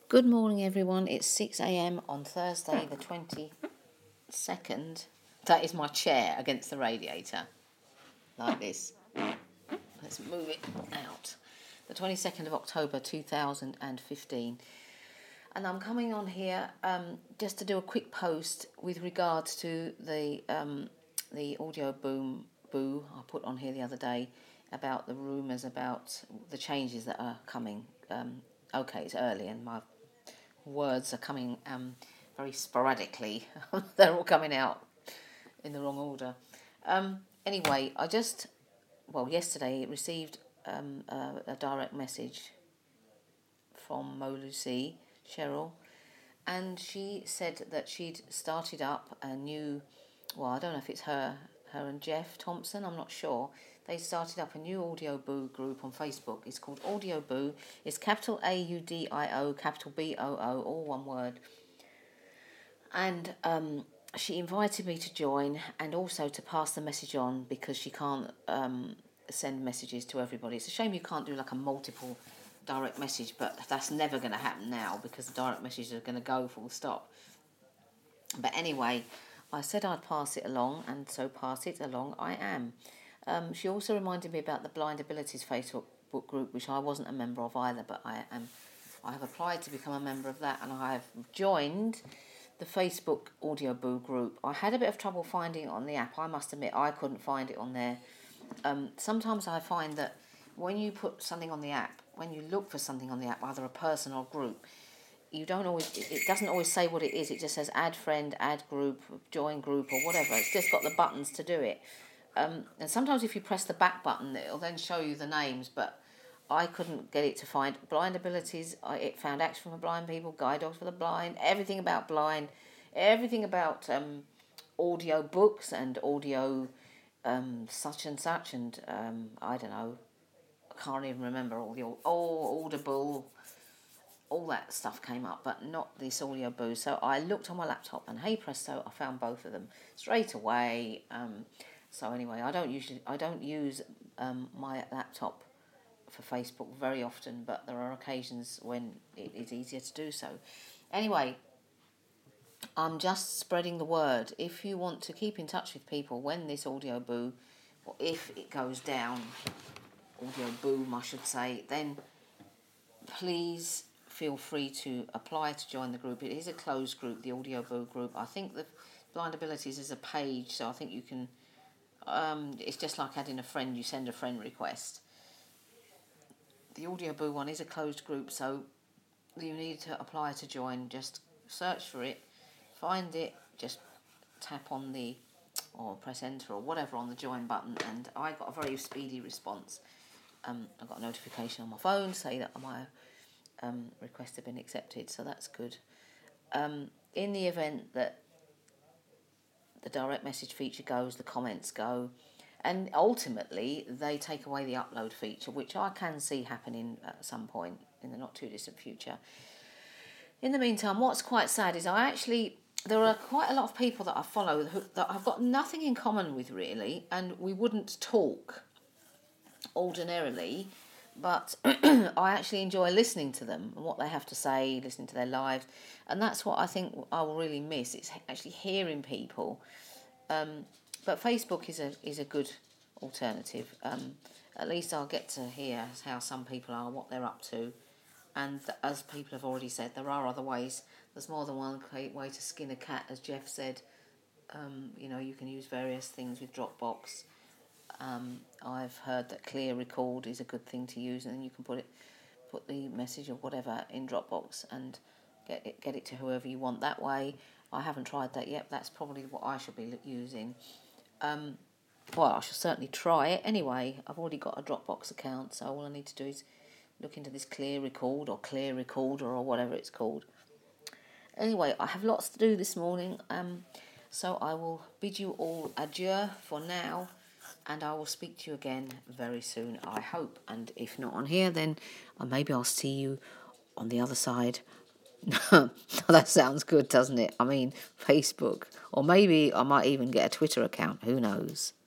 Good morning, everyone. It's 6 a.m. on Thursday, the 22nd. That is my chair against the radiator, like this. Let's move it out. The 22nd of October, 2015. And I'm coming on here just to do a quick post with regards to the audio boo I put on here the other day about the rumours about the changes that are coming. Okay, it's early and my words are coming very sporadically. They're all coming out in the wrong order. Anyway, yesterday received a direct message from Mo Lucy, Cheryl, and she said that she'd started up a new, I don't know if it's her and Jeff Thompson, I'm not sure. They started up a new Audio Boo group on Facebook. It's called Audio Boo. It's capital AUDIO, capital BOO, all one word. And she invited me to join and also to pass the message on because she can't send messages to everybody. It's a shame you can't do like a multiple direct message, but that's never going to happen now because the direct messages are going to go full stop. But anyway, I said I'd pass it along, and so pass it along I am. She also reminded me about the Blind Abilities Facebook group, which I wasn't a member of either, but I have applied to become a member of that, and I have joined the Facebook Audio Boo group. I had a bit of trouble finding it on the app. I must admit I couldn't find it on there. Sometimes I find that when you put something on the app, when you look for something on the app, either a person or group, it doesn't always say what it is. It just says add friend, add group, join group, or whatever. It's just got the buttons to do it. And sometimes if you press the back button, it'll then show you the names, but I couldn't get it to find Blind Abilities. It found Action for Blind People, Guide Dogs for the Blind, everything about blind, everything about audio books and audio such and such, and I don't know, I can't even remember Audible, all that stuff came up, but not this Audio Boo. So I looked on my laptop, and hey presto, I found both of them straight away. So anyway, I don't use my laptop for Facebook very often, but there are occasions when it is easier to do so. Anyway, I'm just spreading the word. If you want to keep in touch with people when this Audio Boo, or if it goes down, Audio Boom I should say, then please feel free to apply to join the group. It is a closed group, the Audio Boo group. I think the Blind Abilities is a page, so I think you can, it's just like adding a friend, you send a friend request. The Audio Boo one is a closed group, so you need to apply to join. Just search for it, find it, just tap on or press enter or whatever on the join button, and I got a very speedy response. I got a notification on my phone say that my request had been accepted, so that's good. In the event that the direct message feature goes, the comments go, and ultimately they take away the upload feature, which I can see happening at some point in the not too distant future. In the meantime, what's quite sad is there are quite a lot of people that I follow that I've got nothing in common with really, and we wouldn't talk ordinarily, but I actually enjoy listening to them and what they have to say, listening to their lives, and that's what I think I will really miss. It's actually hearing people. But Facebook is a good alternative. At least I'll get to hear how some people are, what they're up to, and as people have already said, there are other ways. There's more than one way to skin a cat, as Jeff said. You can use various things with Dropbox. I've heard that Clear Record is a good thing to use, and then you can put the message or whatever in Dropbox and get it to whoever you want that way. I haven't tried that yet. That's probably what I should be using. I shall certainly try it. Anyway, I've already got a Dropbox account, so all I need to do is look into this Clear Record or Clear Recorder or whatever it's called. Anyway, I have lots to do this morning, so I will bid you all adieu for now, and I will speak to you again very soon, I hope. And if not on here, then maybe I'll see you on the other side. That sounds good, doesn't it? I mean, Facebook. Or maybe I might even get a Twitter account. Who knows?